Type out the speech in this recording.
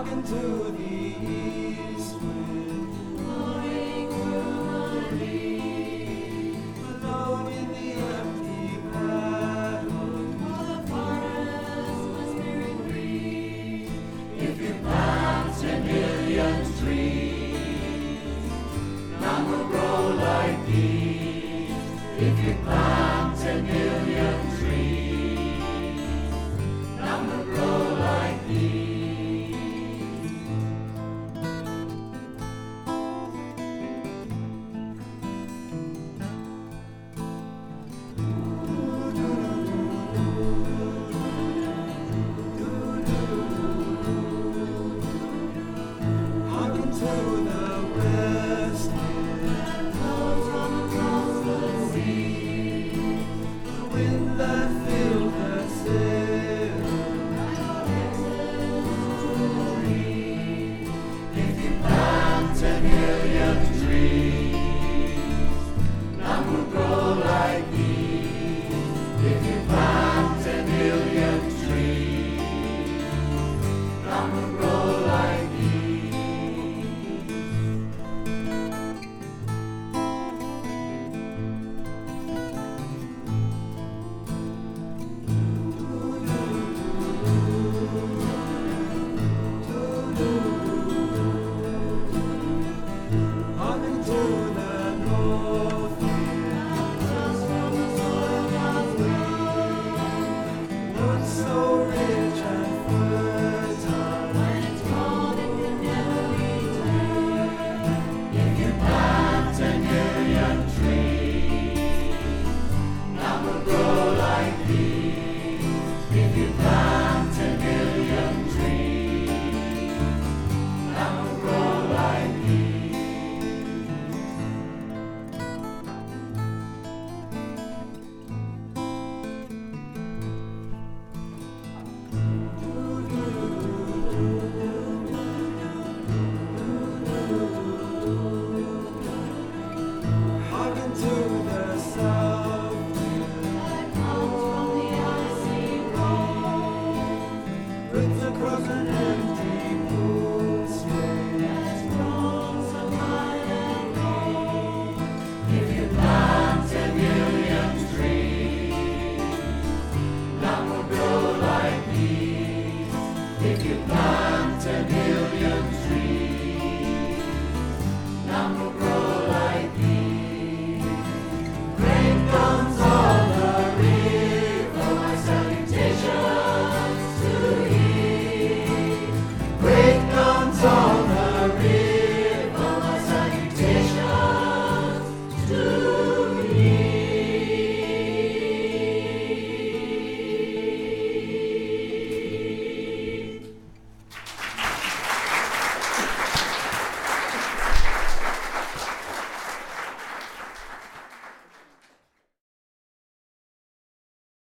Hearken to the east wind, blowing through the leaves, alone in the empty paddock, while the forest whispering breeze. If you plant 10,000,000 trees, none will grow like these. If you plant 10,000,000 trees, none will grow like these. Hearken to the west wind, blows from across the sea, the wind that filled the sail. If you plant 10,000,000 trees, none will grow like these. If you plant 10,000,000 trees, none will grow like these. Hearken to the north wind, just from the soil God's made. Woods so rich and fertile, when it's cold it can never be turned. If you plant 10,000,000 trees, none will grow like these. If you plant 10,000,000 trees, none will grow like these. Hearken to the south wind that comes from the icy cold, brings across an empty poolscape that's grown so high and low. If you plant 10,000,000 trees, none will grow like these. If you plant 10,000,000 trees, none will grow